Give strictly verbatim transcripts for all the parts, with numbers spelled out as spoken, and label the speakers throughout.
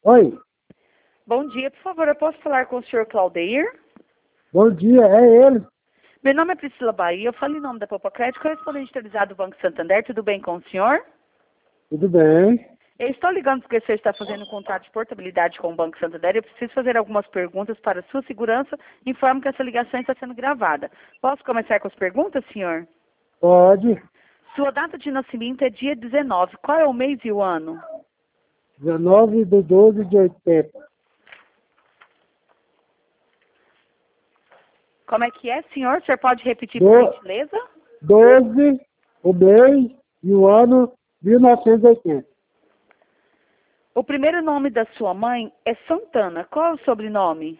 Speaker 1: Oi,
Speaker 2: Bom dia, por favor, eu posso falar com o senhor Claudeir?
Speaker 1: bom dia, é ele?
Speaker 2: Meu nome é Priscila Bahia, eu falo em nome da Popa Crédito, correspondente autorizado do Banco Santander, tudo bem com o senhor?
Speaker 1: Tudo bem?
Speaker 2: Eu estou ligando porque o senhor está fazendo um contrato de portabilidade com o Banco Santander. Eu preciso fazer algumas perguntas para sua segurança. Informo que essa ligação está sendo gravada. Posso começar com as perguntas, senhor?
Speaker 1: Pode.
Speaker 2: Sua data de nascimento é dia dezenove. Qual é o mês e o ano?
Speaker 1: dezenove de doze de oitenta.
Speaker 2: Como é que é, senhor? O senhor pode repetir,
Speaker 1: Do,
Speaker 2: por gentileza?
Speaker 1: doze, o mês e o ano mil novecentos e oitenta.
Speaker 2: O primeiro nome da sua mãe é Santana. Qual é o sobrenome?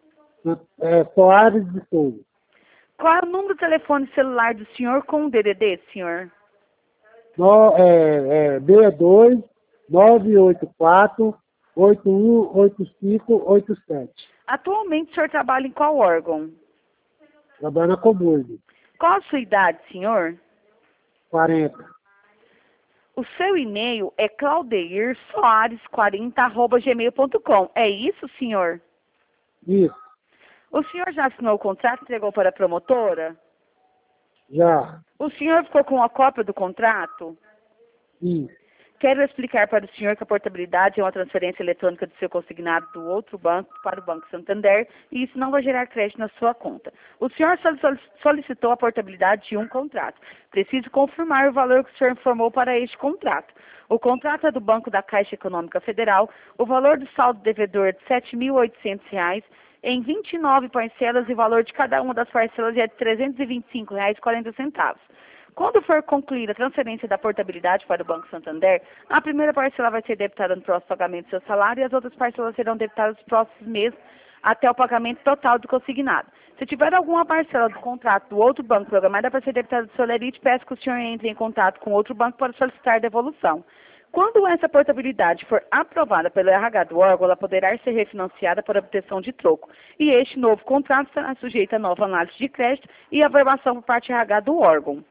Speaker 1: É, Soares de Souza.
Speaker 2: Qual é o número do telefone celular do senhor com o D D D, senhor?
Speaker 1: No, é, é, B dois nove oito quatro oito um oito cinco oito sete.
Speaker 2: Atualmente o senhor trabalha em qual órgão?
Speaker 1: Trabalho na Comune.
Speaker 2: Qual a sua idade, senhor?
Speaker 1: quarenta.
Speaker 2: O seu e-mail é claudeir soares quarenta arroba gmail ponto com. É isso, senhor?
Speaker 1: Isso,
Speaker 2: O senhor já assinou o contrato e entregou para a promotora?
Speaker 1: já.
Speaker 2: O senhor ficou com a cópia do contrato?
Speaker 1: Isso.
Speaker 2: Quero explicar para o senhor que a portabilidade é uma transferência eletrônica do seu consignado do outro banco para o Banco Santander e isso não vai gerar crédito na sua conta. O senhor solicitou a portabilidade de um contrato. Preciso confirmar o valor que o senhor informou para este contrato. O contrato é do Banco da Caixa Econômica Federal. O valor do saldo devedor é de sete mil e oitocentos reais em vinte e nove parcelas e o valor de cada uma das parcelas é de trezentos e vinte e cinco reais e quarenta centavos. Quando for concluída a transferência da portabilidade para o Banco Santander, a primeira parcela vai ser debitada no próximo pagamento do seu salário e as outras parcelas serão debitadas nos próximos meses até o pagamento total do consignado. Se tiver alguma parcela do contrato do outro banco programada para ser debitada do seu lerite, peço que o senhor entre em contato com outro banco para solicitar devolução. Quando essa portabilidade for aprovada pelo R H do órgão, ela poderá ser refinanciada por obtenção de troco. E este novo contrato será sujeito a nova análise de crédito e averbação por parte do R H do órgão.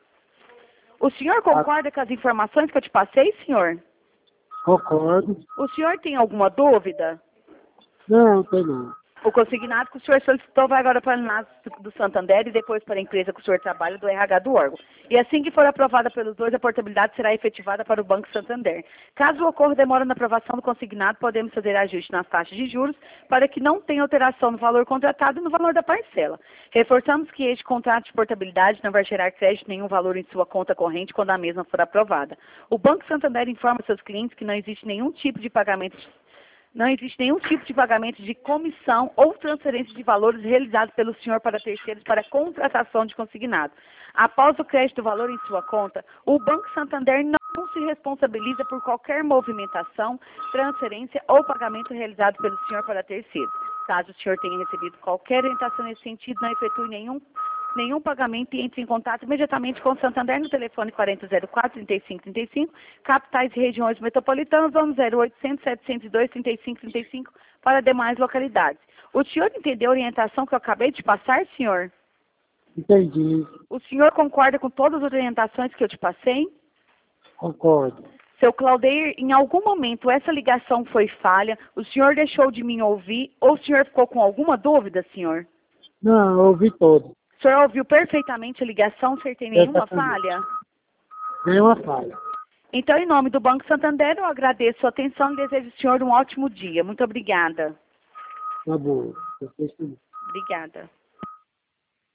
Speaker 2: O senhor concorda com as informações que eu te passei, senhor?
Speaker 1: Concordo.
Speaker 2: O senhor tem alguma dúvida?
Speaker 1: Não, tem não.
Speaker 2: O consignado que o senhor solicitou vai agora para a análise do Santander e depois para a empresa que o senhor trabalha do R H do órgão. E assim que for aprovada pelos dois, a portabilidade será efetivada para o Banco Santander. Caso ocorra demora na aprovação do consignado, podemos fazer ajuste nas taxas de juros para que não tenha alteração no valor contratado e no valor da parcela. Reforçamos que este contrato de portabilidade não vai gerar crédito nenhum valor em sua conta corrente quando a mesma for aprovada. O Banco Santander informa seus clientes que não existe nenhum tipo de pagamento Não existe nenhum tipo de pagamento de comissão ou transferência de valores realizados pelo senhor para terceiros para contratação de consignado. Após o crédito do valor em sua conta, o Banco Santander não se responsabiliza por qualquer movimentação, transferência ou pagamento realizado pelo senhor para terceiros. Caso o senhor tenha recebido qualquer orientação nesse sentido, não efetue nenhum nenhum pagamento e entre em contato imediatamente com o Santander no telefone quarenta zero quatro, trinta e cinco trinta e cinco, capitais e regiões metropolitanas, ou no zero oitocentos, setecentos e dois, trinta e cinco trinta e cinco para demais localidades. O senhor entendeu a orientação que eu acabei de passar, senhor?
Speaker 1: Entendi.
Speaker 2: O senhor concorda com todas as orientações que eu te passei?
Speaker 1: Concordo.
Speaker 2: Seu Claudeir, em algum momento essa ligação foi falha, o senhor deixou de me ouvir ou o senhor ficou com alguma dúvida, senhor?
Speaker 1: Não, eu ouvi todo.
Speaker 2: O senhor ouviu perfeitamente a ligação, sem ter nenhuma
Speaker 1: Exatamente.
Speaker 2: falha?
Speaker 1: Nenhuma falha.
Speaker 2: Então, em nome do Banco Santander, eu agradeço a atenção e desejo ao senhor um ótimo dia. Muito obrigada.
Speaker 1: Tá bom. Eu sei que-
Speaker 2: Obrigada.